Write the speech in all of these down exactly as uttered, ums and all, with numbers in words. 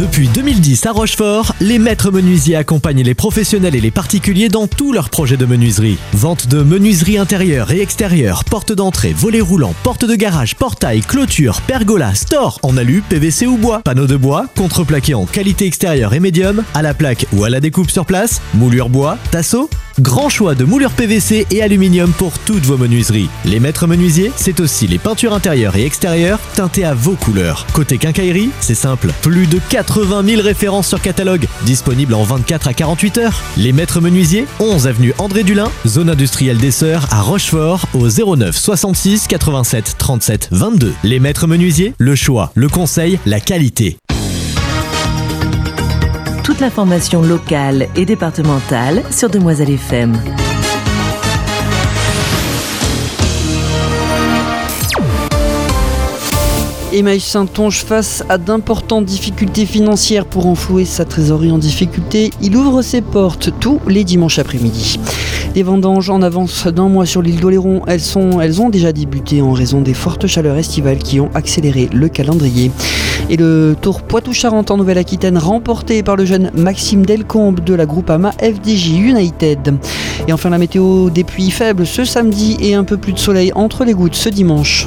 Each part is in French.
Depuis deux mille dix à Rochefort, les maîtres menuisiers accompagnent les professionnels et les particuliers dans tous leurs projets de menuiserie. Vente de menuiserie intérieure et extérieure, porte d'entrée, volets roulants, porte de garage, portail, clôture, pergola, store en alu, P V C ou bois, panneaux de bois, contreplaqué en qualité extérieure et médium, à la plaque ou à la découpe sur place, moulure bois, tasseau. Grand choix de moulures P V C et aluminium pour toutes vos menuiseries. Les maîtres menuisiers, c'est aussi les peintures intérieures et extérieures teintées à vos couleurs. Côté quincaillerie, c'est simple, plus de quatre-vingt mille références sur catalogue, disponibles en vingt-quatre à quarante-huit heures. Les maîtres menuisiers, onze avenue André Dulin, zone industrielle des Sœurs à Rochefort, au zéro neuf soixante-six quatre-vingt-sept trente-sept vingt-deux. Les maîtres menuisiers, le choix, le conseil, la qualité. Toute l'information locale et départementale sur Demoiselle F M. Emmaüs Saintonge face à d'importantes difficultés financières pour enflouer sa trésorerie en difficulté. Il ouvre ses portes tous les dimanches après-midi. Les vendanges en avance d'un mois sur l'île d'Oléron, elles, sont, elles ont déjà débuté en raison des fortes chaleurs estivales qui ont accéléré le calendrier. Et le Tour Poitou-Charentes en Nouvelle-Aquitaine remporté par le jeune Maxime Delcombe de la Groupama F D J United. Et enfin la météo des pluies faibles ce samedi et un peu plus de soleil entre les gouttes ce dimanche.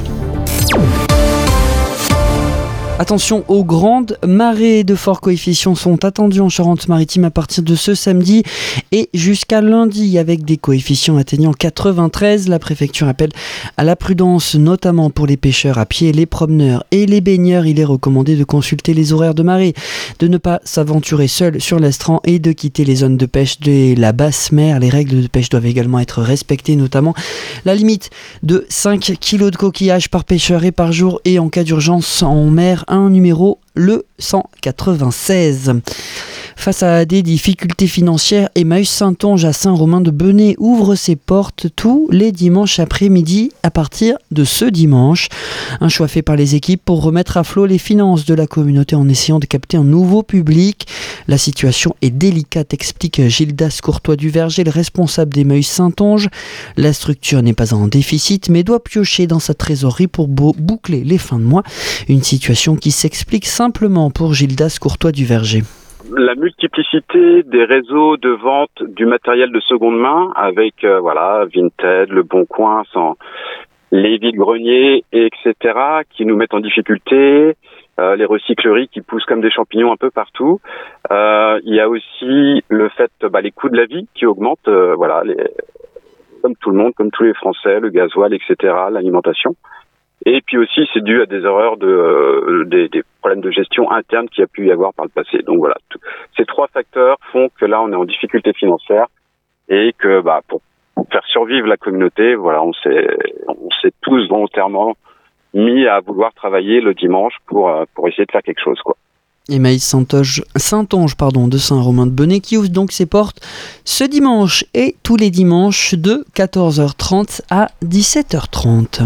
Attention aux grandes marées, de forts coefficients sont attendus en Charente-Maritime à partir de ce samedi et jusqu'à lundi avec des coefficients atteignant quatre-vingt-treize. La préfecture appelle à la prudence notamment pour les pêcheurs à pied, les promeneurs et les baigneurs. Il est recommandé de consulter les horaires de marée, de ne pas s'aventurer seul sur l'estran et de quitter les zones de pêche de la basse mer. Les règles de pêche doivent également être respectées, notamment la limite de cinq kilos de coquillages par pêcheur et par jour et en cas d'urgence en mer, un numéro le cent quatre-vingt-seize. Face à des difficultés financières, Emmaüs Saintonge à Saint-Romain-de-Benay ouvre ses portes tous les dimanches après-midi à partir de ce dimanche. Un choix fait par les équipes pour remettre à flot les finances de la communauté en essayant de capter un nouveau public. La situation est délicate, explique Gildas Courtois-Duverger, le responsable d'Emmaüs Saintonge. La structure n'est pas en déficit mais doit piocher dans sa trésorerie pour boucler les fins de mois. Une situation qui s'explique simplement pour Gildas Courtois-Duverger. La multiplicité des réseaux de vente du matériel de seconde main avec euh, voilà Vinted, Le Bon Coin, sans les vides-greniers, et cetera, qui nous mettent en difficulté, euh, les recycleries qui poussent comme des champignons un peu partout. Euh, il y a aussi le fait, bah, les coûts de la vie qui augmentent, euh, voilà, les, comme tout le monde, comme tous les Français, le gasoil, et cetera, l'alimentation. Et puis aussi, c'est dû à des erreurs de, euh, des, des problèmes de gestion interne qu'il y a pu y avoir par le passé. Donc voilà, tout, ces trois facteurs font que là, on est en difficulté financière et que, bah, pour, pour faire survivre la communauté, voilà, on s'est, on s'est tous volontairement mis à vouloir travailler le dimanche pour, euh, pour essayer de faire quelque chose, quoi. Emmaüs Saintonge, Saintonge pardon, de Saint-Romain-de-Benay qui ouvre donc ses portes ce dimanche et tous les dimanches de quatorze heures trente à dix-sept heures trente.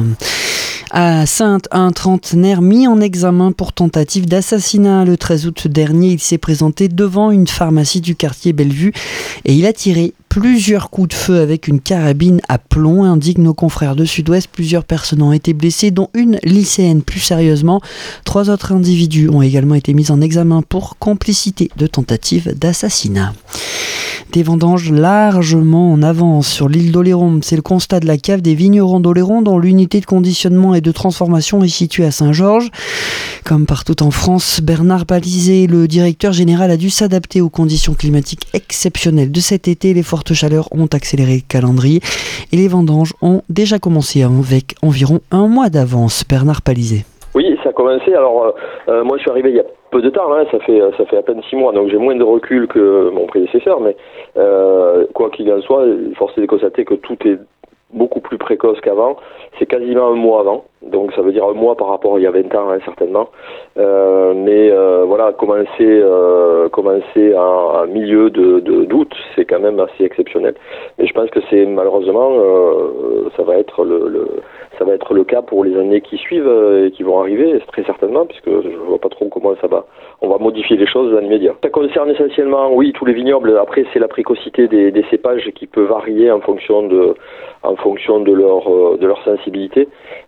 À Saintes, un trentenaire mis en examen pour tentative d'assassinat. Le treize août dernier, il s'est présenté devant une pharmacie du quartier Bellevue et il a tiré plusieurs coups de feu avec une carabine à plomb, indiquent nos confrères de Sud-Ouest. Plusieurs personnes ont été blessées, dont une lycéenne plus sérieusement. Trois autres individus ont également été mis en examen pour complicité de tentative d'assassinat. Des vendanges largement en avance sur l'île d'Oléron. C'est le constat de la cave des vignerons d'Oléron, dont l'unité de conditionnement et de transformation est située à Saint-Georges. Comme partout en France, Bernard Balizé, le directeur général, a dû s'adapter aux conditions climatiques exceptionnelles de cet été. Les fortes chaleurs ont accéléré le calendrier et les vendanges ont déjà commencé avec environ un mois d'avance. Bernard Balizé. Oui, ça a commencé. Alors, euh, moi, je suis arrivé il y a peu de temps, hein, ça fait ça fait à peine six mois, donc j'ai moins de recul que mon prédécesseur, mais euh, quoi qu'il en soit, force est de constater que tout est beaucoup plus précoce qu'avant. C'est quasiment un mois avant, donc ça veut dire un mois par rapport à il y a vingt ans, hein, certainement. Euh, mais euh, voilà, commencer euh, commencer en, en milieu de, de d'août, c'est quand même assez exceptionnel. Mais je pense que c'est malheureusement euh, ça va être le, le ça va être le cas pour les années qui suivent et qui vont arriver, très certainement, puisque je vois pas trop comment ça va. On va modifier les choses dans l'immédiat. Ça concerne essentiellement, oui, tous les vignobles. Après, c'est la précocité des, des cépages qui peut varier en fonction de, en fonction de leur, de leur sensibilité. Mais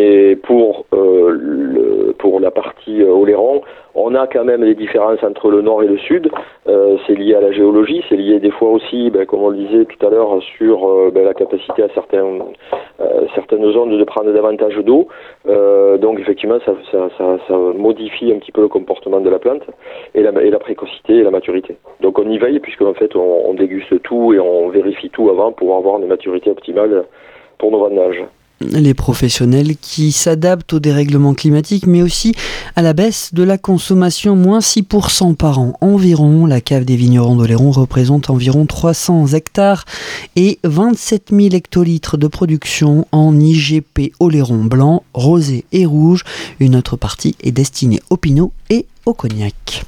Et pour euh, le, pour la partie euh, Oléron, on a quand même des différences entre le nord et le sud. Euh, c'est lié à la géologie, c'est lié des fois aussi, ben, comme on le disait tout à l'heure, sur euh, ben, la capacité à certains, euh, certaines zones de prendre davantage d'eau. Euh, donc effectivement, ça, ça, ça, ça modifie un petit peu le comportement de la plante et la, et la précocité et la maturité. Donc on y veille puisque en fait on, on déguste tout et on vérifie tout avant pour avoir une maturité optimale pour nos vendanges. Les professionnels qui s'adaptent au dérèglement climatique, mais aussi à la baisse de la consommation, moins six pour cent par an environ. La cave des vignerons d'Oléron représente environ trois cents hectares et vingt-sept mille hectolitres de production en I G P Oléron blanc, rosé et rouge. Une autre partie est destinée au pinot et au cognac.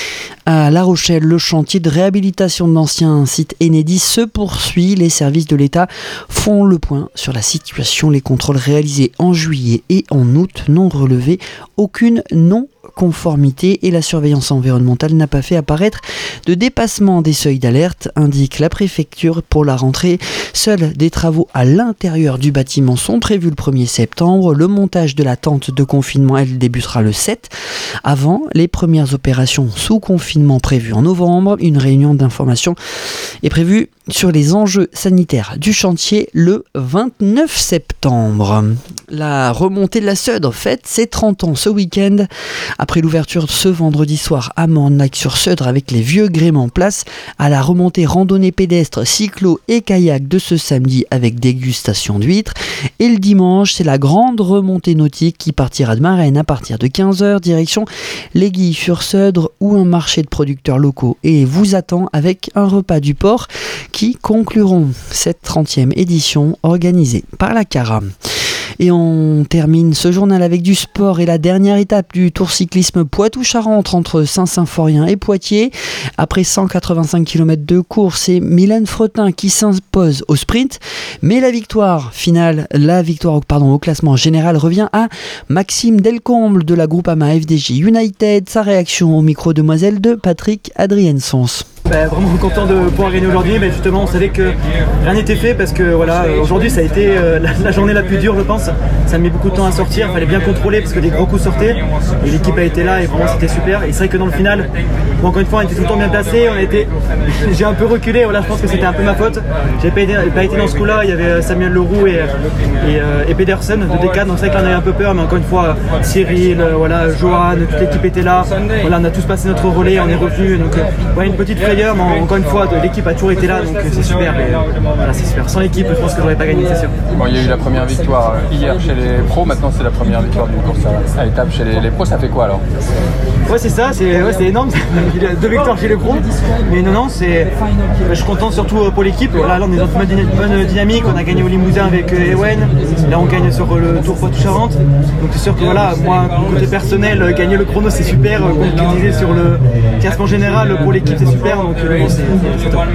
À La Rochelle, le chantier de réhabilitation de l'ancien site Enedis se poursuit. Les services de l'État font le point sur la situation. Les contrôles réalisés en juillet et en août n'ont relevé aucune non conformité et la surveillance environnementale n'a pas fait apparaître de dépassement des seuils d'alerte, indique la préfecture pour la rentrée. Seuls des travaux à l'intérieur du bâtiment sont prévus le premier septembre. Le montage de la tente de confinement, elle, débutera le sept. Avant les premières opérations sous confinement prévues en novembre, une réunion d'information est prévue sur les enjeux sanitaires du chantier le vingt-neuf septembre. La remontée de la Seudre fête ses trente ans ce week-end. Après l'ouverture ce vendredi soir à Mornac-sur-Seudre avec les vieux gréements, place à la remontée randonnée pédestre, cyclo et kayak de ce samedi avec dégustation d'huîtres. Et le dimanche, c'est la grande remontée nautique qui partira de Marennes à partir de quinze heures, direction l'Aiguille-sur-Seudre où un marché de producteurs locaux et vous attend avec un repas du port qui concluront cette trentième édition organisée par la Cara. Et on termine ce journal avec du sport et la dernière étape du Tour cyclisme Poitou-Charentes entre Saint-Symphorien et Poitiers. Après cent quatre-vingt-cinq kilomètres de course, c'est Mylène Fretin qui s'impose au sprint. Mais la victoire finale, la victoire pardon, au classement général revient à Maxime Delcomble de la Groupama F D J United. Sa réaction au micro demoiselle de Patrick Adriensons. Bah, vraiment content de pouvoir gagner aujourd'hui, mais justement on savait que rien n'était fait parce que voilà, aujourd'hui ça a été euh, la, la journée la plus dure je pense, ça a mis beaucoup de temps à sortir, il fallait bien contrôler parce que des gros coups sortaient et l'équipe a été là et vraiment c'était super. Et c'est vrai que dans le final, bon, encore une fois on était tout le temps bien placés, on a été... j'ai un peu reculé, voilà, je pense que c'était un peu ma faute, j'ai pas été, pas été dans ce coup là, il y avait Samuel Leroux et, et, euh, et Pedersen de D K, donc c'est vrai que là on avait un peu peur, mais encore une fois Cyril, euh, voilà, Johan, toute l'équipe était là, voilà, on a tous passé notre relais, on est revenu, donc euh, ouais, une petite frayeur. Mais encore une fois, l'équipe a toujours été là, donc c'est super. Mais, voilà, c'est super. Sans l'équipe, je pense que j'aurais pas gagné, c'est sûr. Bon, il y a eu la première victoire hier chez les pros, maintenant c'est la première victoire d'une course à, à étapes chez les, les pros. Ça fait quoi alors? Ouais, c'est ça, c'est, ouais, c'est énorme. Deux victoires chez les pros, mais non, non, c'est. Je suis content surtout pour l'équipe. Là, là on est dans une bonne dynamique. On a gagné au Limousin avec Ewen. Là, on gagne sur le Tour Poitou-Charentes. Donc c'est sûr que voilà, moi, côté personnel, gagner le chrono, c'est super. Comme tu disais sur le classement général pour l'équipe, c'est super. Donc bon, c'est, c'est top.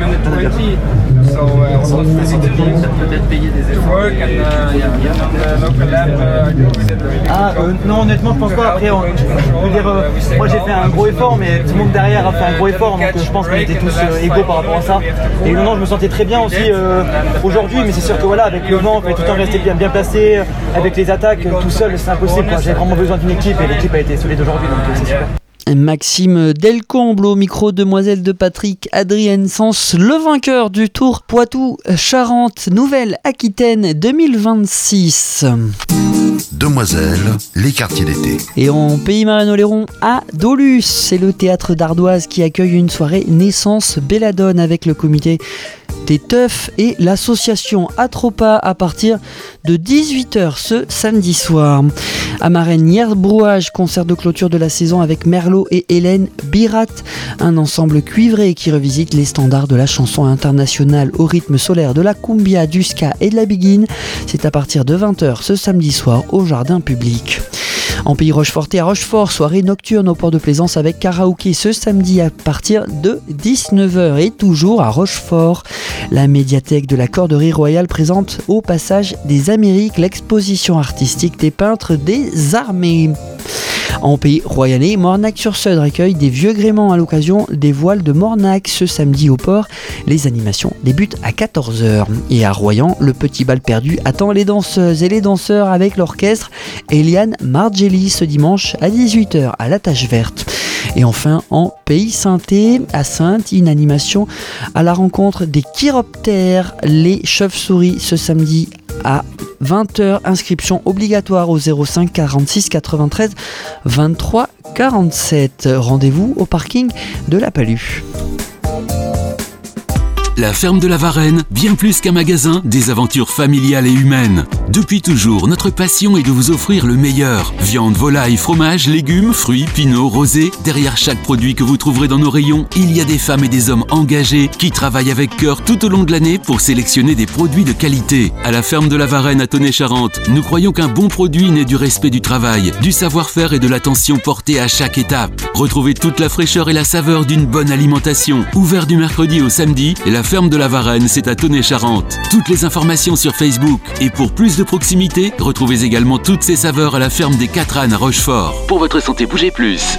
Peut-être payer des efforts. Ah euh, non, honnêtement, je pense pas. Après, on, je veux dire, euh, moi j'ai fait un gros effort, mais tout le monde derrière a fait un gros effort, donc euh, je pense qu'on était tous euh, égaux par rapport à ça. Et non, non, je me sentais très bien aussi euh, aujourd'hui, mais c'est sûr que voilà, avec le vent, il fallait tout le temps rester bien, bien placé, avec les attaques, tout seul, c'est impossible. J'ai vraiment besoin d'une équipe et l'équipe a été solide aujourd'hui, donc euh, c'est super. Maxime Delcomble au micro demoiselle de Patrick Adriensons, le vainqueur du Tour Poitou-Charentes Nouvelle-Aquitaine deux mille vingt-six. Demoiselle, les quartiers d'été. Et en Pays Marennes-Oléron, à Dolus, c'est le théâtre d'Ardoise qui accueille une soirée naissance Belladone avec le comité des teufs et l'association Atropa à partir de dix-huit heures ce samedi soir. À Marennes, hier brouage, concert de clôture de la saison avec Merlot et Hélène Birat, un ensemble cuivré qui revisite les standards de la chanson internationale au rythme solaire de la cumbia, du ska et de la biguine. C'est à partir de vingt heures ce samedi soir au jardin public. En Pays Rochefortais à Rochefort, soirée nocturne au port de Plaisance avec karaoké ce samedi à partir de dix-neuf heures. Et toujours à Rochefort, la médiathèque de la Corderie Royale présente au passage des Amériques l'exposition artistique des peintres des armées. En pays royalais, Mornac-sur-Seudre accueille des vieux gréments à l'occasion des voiles de Mornac ce samedi au port. Les animations débutent à quatorze heures. Et à Royan, le petit bal perdu attend les danseuses et les danseurs avec l'orchestre Eliane Margelli ce dimanche à dix-huit heures à la Tache Verte. Et enfin, en Pays Sainté, à Saintes, une animation à la rencontre des chiroptères, les chauves-souris, ce samedi à vingt heures. Inscription obligatoire au zéro cinq quarante-six quatre-vingt-treize vingt-trois quarante-sept. Rendez-vous au parking de la Palue. La ferme de la Varenne, bien plus qu'un magasin, des aventures familiales et humaines. Depuis toujours, notre passion est de vous offrir le meilleur. Viande, volaille, fromage, légumes, fruits, pinots, rosés. Derrière chaque produit que vous trouverez dans nos rayons, il y a des femmes et des hommes engagés qui travaillent avec cœur tout au long de l'année pour sélectionner des produits de qualité. À la ferme de la Varenne à Tonnay-Charente, nous croyons qu'un bon produit naît du respect du travail, du savoir-faire et de l'attention portée à chaque étape. Retrouvez toute la fraîcheur et la saveur d'une bonne alimentation. Ouvert du mercredi au samedi, et la ferme de la Varenne, c'est à Tonnay-Charente. Toutes les informations sur Facebook. Et pour plus de proximité, retrouvez également toutes ces saveurs à la ferme des Quatre Ânes à Rochefort. Pour votre santé, bougez plus.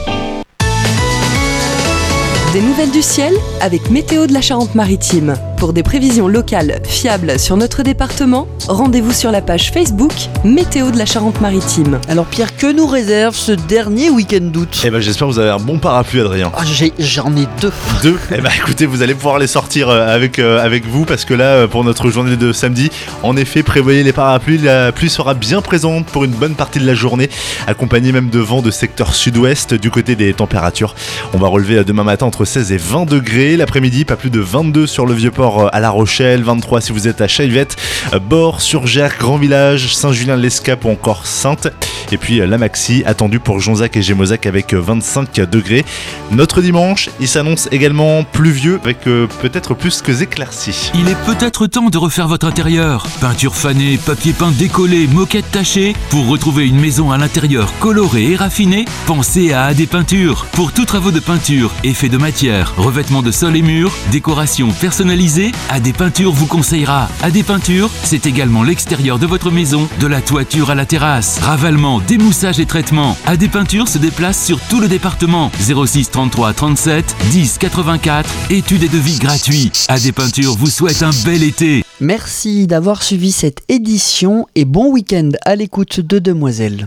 Des nouvelles du ciel avec Météo de la Charente-Maritime. Pour des prévisions locales fiables sur notre département, rendez-vous sur la page Facebook Météo de la Charente-Maritime. Alors Pierre, que nous réserve ce dernier week-end d'août ? Eh ben j'espère que vous avez un bon parapluie, Adrien. Ah, j'ai, j'en ai deux. Deux ? Eh ben écoutez, vous allez pouvoir les sortir avec, euh, avec vous parce que là, pour notre journée de samedi, en effet, prévoyez les parapluies. La pluie sera bien présente pour une bonne partie de la journée, accompagnée même de vents de secteur sud-ouest. Du côté des températures, on va relever demain matin entre seize et vingt degrés. L'après-midi, pas plus de vingt-deux sur le Vieux-Port à La Rochelle, vingt-trois si vous êtes à Chaillevette, Bord, Surgères, Grand Village, Saint-Julien-l'Escape ou encore Saintes. Et puis la maxi attendue pour Jonzac et Gémozac avec vingt-cinq degrés. Notre dimanche, il s'annonce également pluvieux avec euh, peut-être plus que éclaircies. Il est peut-être temps de refaire votre intérieur. Peinture fanée, papier peint décollé, moquette tachée. Pour retrouver une maison à l'intérieur colorée et raffinée, pensez à A D Peinture. Pour tous travaux de peinture, effets de matière, revêtement de sol et murs, décoration personnalisée, A D Peinture vous conseillera. A D Peinture, c'est également l'extérieur de votre maison, de la toiture à la terrasse. Ravalement, démoussage et traitement. A D Peinture se déplace sur tout le département. zéro six trente-trois trente-sept dix quatre-vingt-quatre. Études et devis gratuits. A D Peinture vous souhaite un bel été. Merci d'avoir suivi cette édition et bon week-end à l'écoute de Demoiselles.